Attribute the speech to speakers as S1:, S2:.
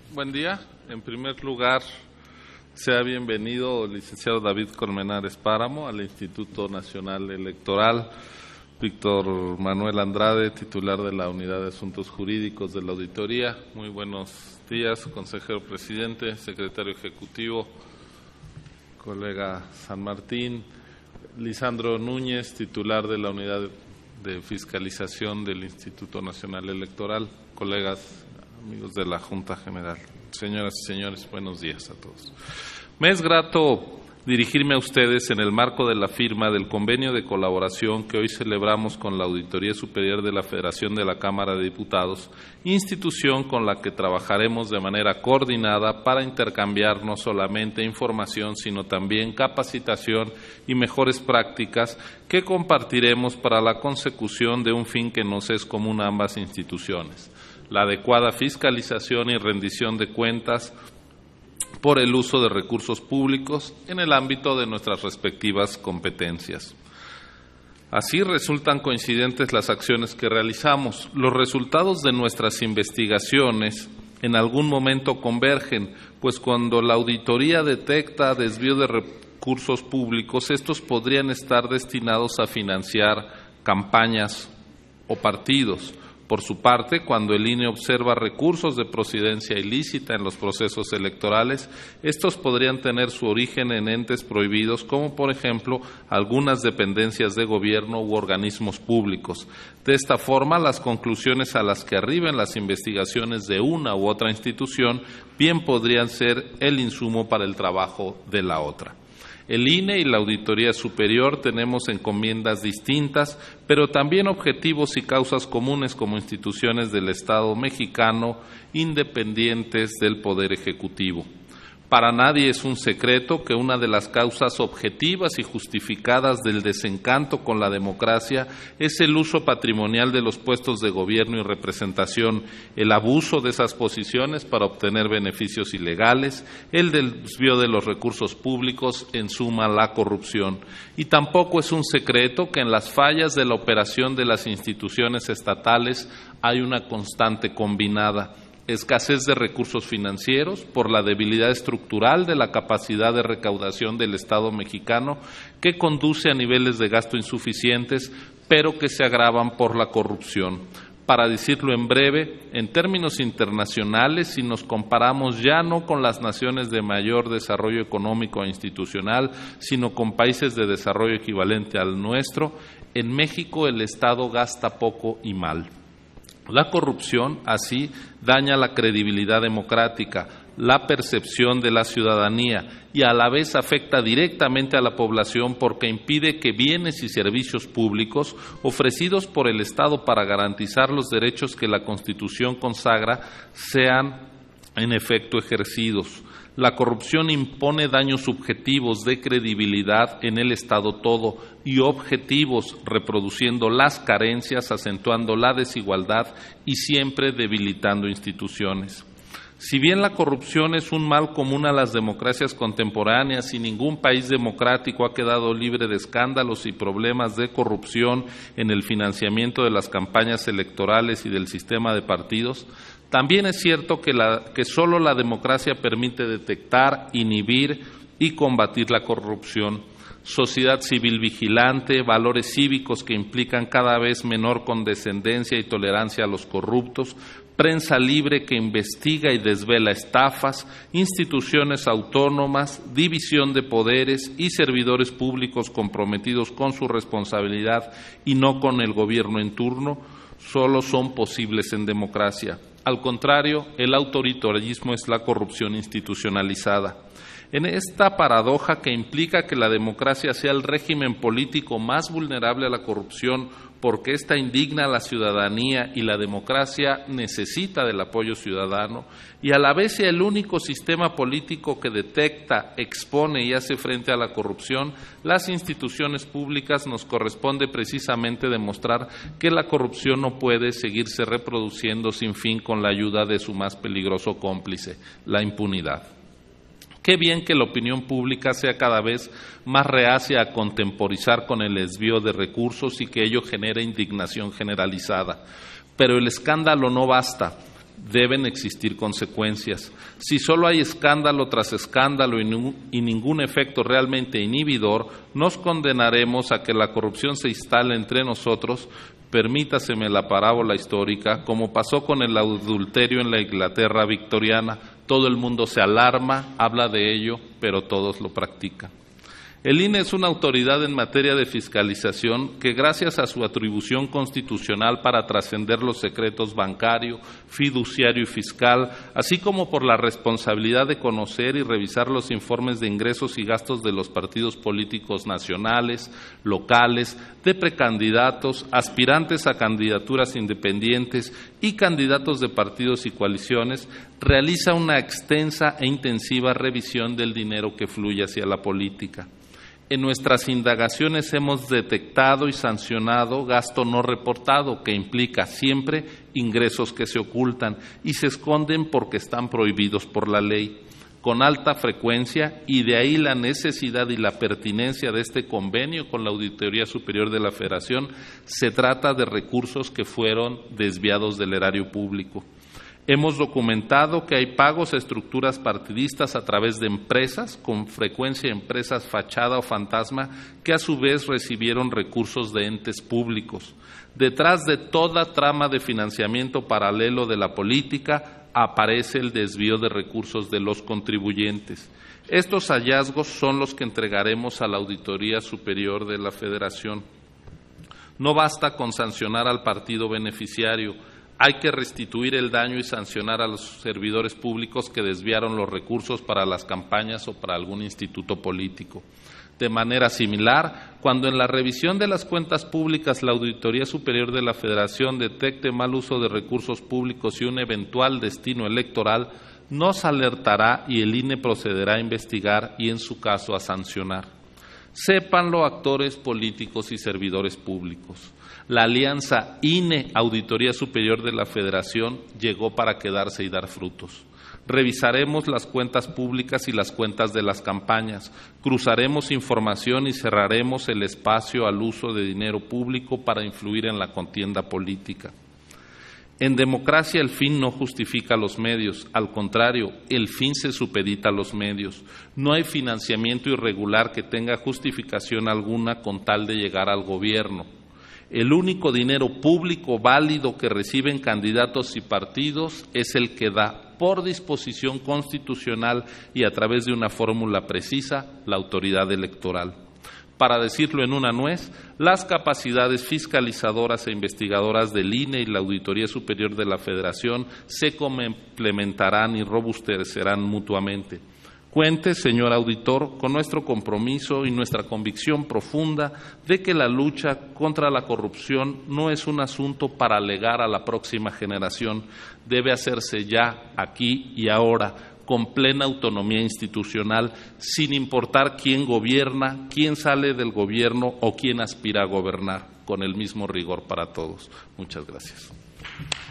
S1: Buen día. En primer lugar, sea bienvenido el licenciado David Colmenares Páramo al Instituto Nacional Electoral, Víctor Manuel Andrade, titular de la Unidad de Asuntos Jurídicos de la Auditoría. Muy buenos días, consejero presidente, secretario ejecutivo, colega San Martín, Lisandro Núñez, titular de la Unidad de Fiscalización del Instituto Nacional Electoral, colegas, amigos de la Junta General. Señoras y señores, buenos días a todos. Me es grato dirigirme a ustedes en el marco de la firma del convenio de colaboración que hoy celebramos con la Auditoría Superior de la Federación de la Cámara de Diputados, institución con la que trabajaremos de manera coordinada para intercambiar no solamente información, sino también capacitación y mejores prácticas que compartiremos para la consecución de un fin que nos es común a ambas instituciones: la adecuada fiscalización y rendición de cuentas por el uso de recursos públicos en el ámbito de nuestras respectivas competencias. Así resultan coincidentes las acciones que realizamos. Los resultados de nuestras investigaciones en algún momento convergen, pues cuando la auditoría detecta desvío de recursos públicos, estos podrían estar destinados a financiar campañas o partidos. Por su parte, cuando el INE observa recursos de procedencia ilícita en los procesos electorales, estos podrían tener su origen en entes prohibidos, como por ejemplo algunas dependencias de gobierno u organismos públicos. De esta forma, las conclusiones a las que arriben las investigaciones de una u otra institución bien podrían ser el insumo para el trabajo de la otra. El INE y la Auditoría Superior tenemos encomiendas distintas, pero también objetivos y causas comunes como instituciones del Estado mexicano independientes del Poder Ejecutivo. Para nadie es un secreto que una de las causas objetivas y justificadas del desencanto con la democracia es el uso patrimonial de los puestos de gobierno y representación, el abuso de esas posiciones para obtener beneficios ilegales, el desvío de los recursos públicos, en suma, la corrupción. Y tampoco es un secreto que en las fallas de la operación de las instituciones estatales hay una constante combinada: escasez de recursos financieros por la debilidad estructural de la capacidad de recaudación del Estado mexicano, que conduce a niveles de gasto insuficientes, pero que se agravan por la corrupción. Para decirlo en breve, en términos internacionales, si nos comparamos ya no con las naciones de mayor desarrollo económico e institucional, sino con países de desarrollo equivalente al nuestro, en México el Estado gasta poco y mal. La corrupción, así, daña la credibilidad democrática, la percepción de la ciudadanía y a la vez afecta directamente a la población porque impide que bienes y servicios públicos ofrecidos por el Estado para garantizar los derechos que la Constitución consagra sean en efecto ejercidos. La corrupción impone daños subjetivos de credibilidad en el Estado todo y objetivos, reproduciendo las carencias, acentuando la desigualdad y siempre debilitando instituciones. Si bien la corrupción es un mal común a las democracias contemporáneas y ningún país democrático ha quedado libre de escándalos y problemas de corrupción en el financiamiento de las campañas electorales y del sistema de partidos, también es cierto que solo la democracia permite detectar, inhibir y combatir la corrupción. Sociedad civil vigilante, valores cívicos que implican cada vez menor condescendencia y tolerancia a los corruptos, prensa libre que investiga y desvela estafas, instituciones autónomas, división de poderes y servidores públicos comprometidos con su responsabilidad y no con el gobierno en turno, solo son posibles en democracia. Al contrario, el autoritarismo es la corrupción institucionalizada. En esta paradoja que implica que la democracia sea el régimen político más vulnerable a la corrupción porque ésta indigna a la ciudadanía y la democracia necesita del apoyo ciudadano, y a la vez sea el único sistema político que detecta, expone y hace frente a la corrupción, las instituciones públicas nos corresponde precisamente demostrar que la corrupción no puede seguirse reproduciendo sin fin con la ayuda de su más peligroso cómplice, la impunidad. Qué bien que la opinión pública sea cada vez más reacia a contemporizar con el desvío de recursos y que ello genere indignación generalizada. Pero el escándalo no basta. Deben existir consecuencias. Si solo hay escándalo tras escándalo y ningún efecto realmente inhibidor, nos condenaremos a que la corrupción se instale entre nosotros, permítaseme la parábola histórica, como pasó con el adulterio en la Inglaterra victoriana. Todo el mundo se alarma, habla de ello, pero todos lo practican. El INE es una autoridad en materia de fiscalización que, gracias a su atribución constitucional para trascender los secretos bancario, fiduciario y fiscal, así como por la responsabilidad de conocer y revisar los informes de ingresos y gastos de los partidos políticos nacionales, locales, de precandidatos, aspirantes a candidaturas independientes y candidatos de partidos y coaliciones, realiza una extensa e intensiva revisión del dinero que fluye hacia la política. En nuestras indagaciones hemos detectado y sancionado gasto no reportado, que implica siempre ingresos que se ocultan y se esconden porque están prohibidos por la ley, con alta frecuencia, y de ahí la necesidad y la pertinencia de este convenio con la Auditoría Superior de la Federación. Se trata de recursos que fueron desviados del erario público. Hemos documentado que hay pagos a estructuras partidistas a través de empresas, con frecuencia empresas fachada o fantasma, que a su vez recibieron recursos de entes públicos. Detrás de toda trama de financiamiento paralelo de la política aparece el desvío de recursos de los contribuyentes. Estos hallazgos son los que entregaremos a la Auditoría Superior de la Federación. No basta con sancionar al partido beneficiario. Hay que restituir el daño y sancionar a los servidores públicos que desviaron los recursos para las campañas o para algún instituto político. De manera similar, cuando en la revisión de las cuentas públicas la Auditoría Superior de la Federación detecte mal uso de recursos públicos y un eventual destino electoral, nos alertará y el INE procederá a investigar y, en su caso, a sancionar. Sépanlo actores políticos y servidores públicos. La alianza INE-Auditoría Superior de la Federación llegó para quedarse y dar frutos. Revisaremos las cuentas públicas y las cuentas de las campañas, cruzaremos información y cerraremos el espacio al uso de dinero público para influir en la contienda política. En democracia el fin no justifica los medios, al contrario, el fin se supedita a los medios. No hay financiamiento irregular que tenga justificación alguna con tal de llegar al gobierno. El único dinero público válido que reciben candidatos y partidos es el que da, por disposición constitucional y a través de una fórmula precisa, la autoridad electoral. Para decirlo en una nuez, las capacidades fiscalizadoras e investigadoras del INE y la Auditoría Superior de la Federación se complementarán y robustecerán mutuamente. Cuente, señor auditor, con nuestro compromiso y nuestra convicción profunda de que la lucha contra la corrupción no es un asunto para legar a la próxima generación, debe hacerse ya, aquí y ahora, con plena autonomía institucional, sin importar quién gobierna, quién sale del gobierno o quién aspira a gobernar, con el mismo rigor para todos. Muchas gracias.